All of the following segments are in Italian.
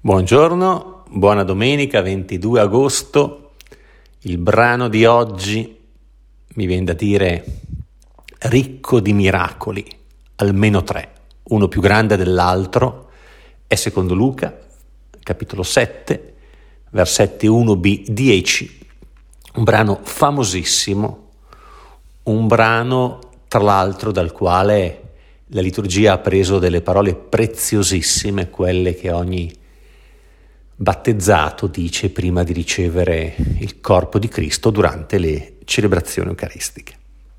Buongiorno, buona domenica 22 agosto. Il brano di oggi mi viene da dire ricco di miracoli, almeno 3, uno più grande dell'altro, è secondo Luca, capitolo 7, versetti 1b-10, un brano famosissimo, un brano tra l'altro dal quale la liturgia ha preso delle parole preziosissime, quelle che ogni battezzato dice prima di ricevere il corpo di Cristo durante le celebrazioni eucaristiche.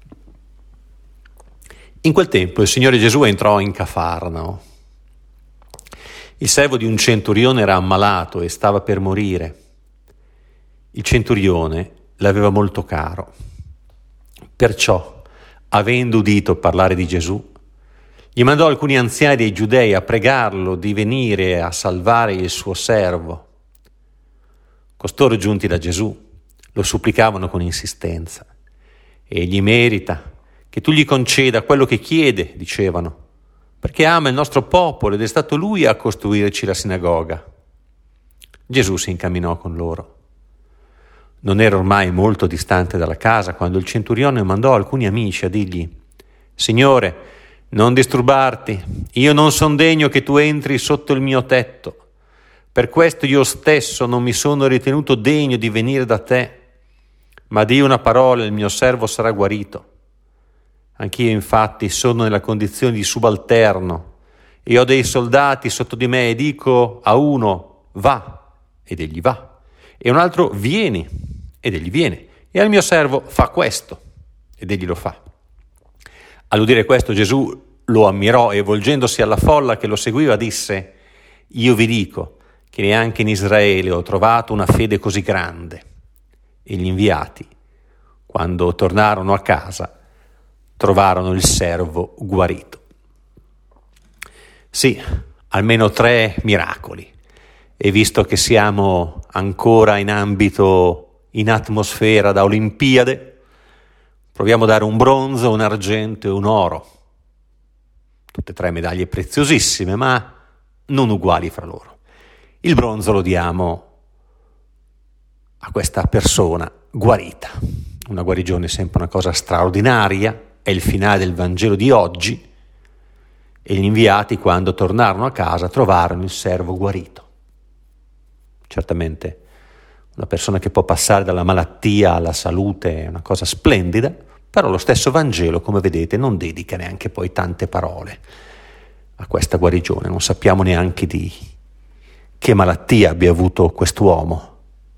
In quel tempo il Signore Gesù entrò in Cafarnao. Il servo di un centurione era ammalato e stava per morire. Il centurione l'aveva molto caro. Perciò, avendo udito parlare di Gesù, gli mandò alcuni anziani dei Giudei a pregarlo di venire a salvare il suo servo. Costoro, giunti da Gesù, lo supplicavano con insistenza. Egli merita che tu gli conceda quello che chiede, dicevano, perché ama il nostro popolo ed è stato lui a costruirci la sinagoga. Gesù si incamminò con loro. Non era ormai molto distante dalla casa quando il centurione mandò alcuni amici a dirgli: Signore, non disturbarti, io non son degno che tu entri sotto il mio tetto. Per questo io stesso non mi sono ritenuto degno di venire da te, ma di una parola il mio servo sarà guarito. Anch'io infatti sono nella condizione di subalterno e ho dei soldati sotto di me e dico a uno va ed egli va, e a un altro vieni ed egli viene, e al mio servo fa questo ed egli lo fa. All'udire questo Gesù lo ammirò e volgendosi alla folla che lo seguiva disse: Io vi dico che neanche in Israele ho trovato una fede così grande. E gli inviati, quando tornarono a casa, trovarono il servo guarito. Sì, almeno 3 miracoli. E visto che siamo ancora in atmosfera da Olimpiade, proviamo a dare un bronzo, un argento e un oro. Tutte 3 medaglie preziosissime, ma non uguali fra loro. Il bronzo lo diamo a questa persona guarita. Una guarigione è sempre una cosa straordinaria, è il finale del Vangelo di oggi, e gli inviati, quando tornarono a casa, trovarono il servo guarito. Certamente una persona che può passare dalla malattia alla salute è una cosa splendida, però lo stesso Vangelo, come vedete, non dedica neanche poi tante parole a questa guarigione. Non sappiamo neanche di che malattia abbia avuto quest'uomo.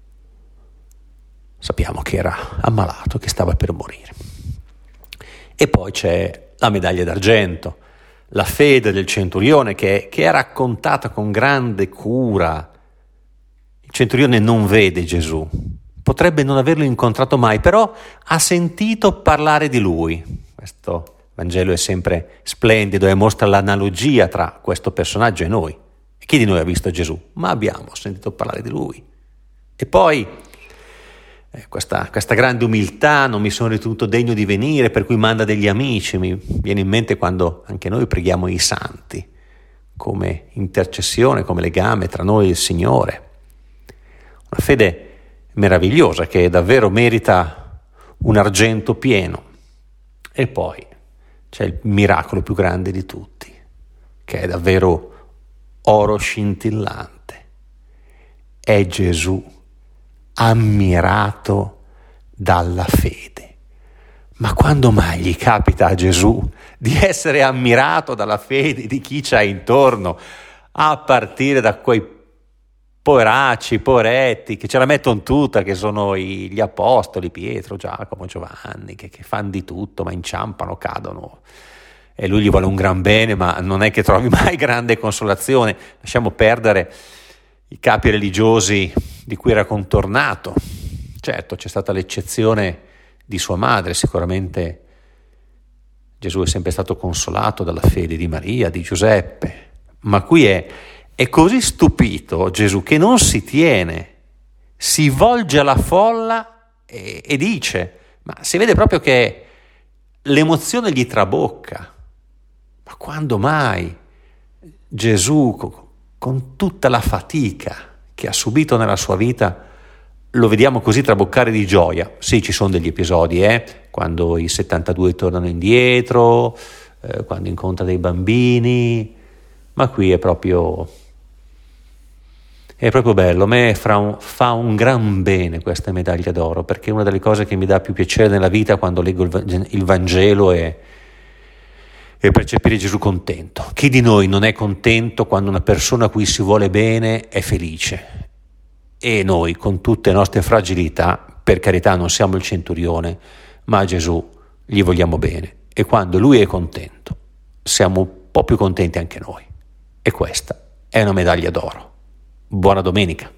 Sappiamo che era ammalato, che stava per morire. E poi c'è la medaglia d'argento, la fede del centurione che è raccontata con grande cura. Il centurione non vede Gesù, potrebbe non averlo incontrato mai, però ha sentito parlare di lui. Questo Vangelo è sempre splendido e mostra l'analogia tra questo personaggio e noi. E chi di noi ha visto Gesù? Ma abbiamo sentito parlare di lui. E poi questa grande umiltà, non mi sono ritenuto degno di venire, per cui manda degli amici. Mi viene in mente quando anche noi preghiamo i santi, come intercessione, come legame tra noi e il Signore. Una fede meravigliosa che davvero merita un argento pieno. E poi c'è il miracolo più grande di tutti, che è davvero oro scintillante. È Gesù ammirato dalla fede. Ma quando mai gli capita a Gesù di essere ammirato dalla fede di chi c'ha intorno, a partire da quei poveracci, poveretti, che ce la mettono tutta, che sono gli apostoli, Pietro, Giacomo, Giovanni, che fanno di tutto, ma inciampano, cadono. E lui gli vuole un gran bene, ma non è che trovi mai grande consolazione. Lasciamo perdere i capi religiosi di cui era contornato. Certo, c'è stata l'eccezione di sua madre, sicuramente Gesù è sempre stato consolato dalla fede di Maria, di Giuseppe, ma qui è così stupito Gesù che non si tiene, si volge alla folla e dice, ma si vede proprio che l'emozione gli trabocca. Ma quando mai Gesù con tutta la fatica che ha subito nella sua vita, lo vediamo così traboccare di gioia. Sì, ci sono degli episodi, quando i 72 tornano indietro, quando incontra dei bambini, ma qui è proprio bello. A me fa un gran bene questa medaglia d'oro, perché è una delle cose che mi dà più piacere nella vita quando leggo il Vangelo e percepire Gesù contento. Chi di noi non è contento quando una persona a cui si vuole bene è felice? E noi, con tutte le nostre fragilità, per carità non siamo il centurione, ma a Gesù gli vogliamo bene, e quando lui è contento siamo un po' più contenti anche noi, e questa è una medaglia d'oro. Buona domenica.